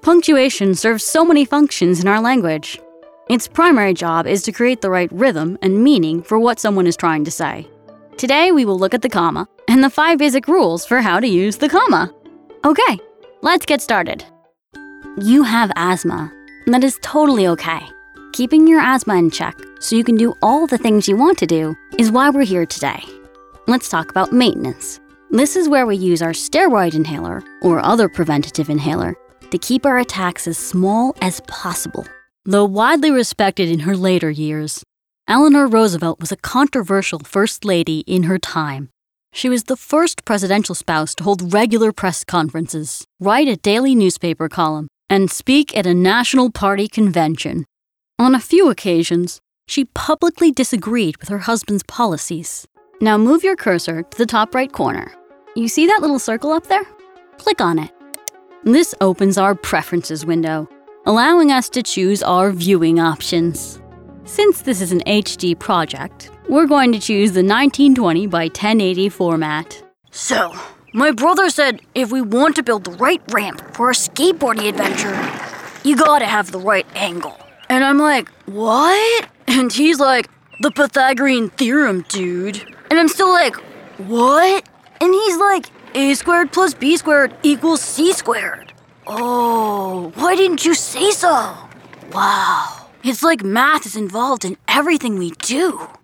Punctuation serves so many functions in our language. Its primary job is to create the right rhythm and meaning for what someone is trying to say. Today, we will look at the comma and the 5 basic rules for how to use the comma. Okay, let's get started. You have asthma. That is totally okay. Keeping your asthma in check so you can do all the things you want to do is why we're here today. Let's talk about maintenance. This is where we use our steroid inhaler or other preventative inhaler to keep our attacks as small as possible. Though widely respected in her later years, Eleanor Roosevelt was a controversial first lady in her time. She was the first presidential spouse to hold regular press conferences, write a daily newspaper column, and speak at a National Party convention. On a few occasions, she publicly disagreed with her husband's policies. Now move your cursor to the top right corner. You see that little circle up there? Click on it. This opens our Preferences window, allowing us to choose our viewing options. Since this is an HD project, we're going to choose the 1920 by 1080 format. So, my brother said if we want to build the right ramp for a skateboarding adventure, you gotta have the right angle. And I'm like, what? And he's like, the Pythagorean theorem, dude. And I'm still like, what? And he's like, a squared plus b squared equals c squared. Oh, why didn't you say so? Wow. It's like math is involved in everything we do.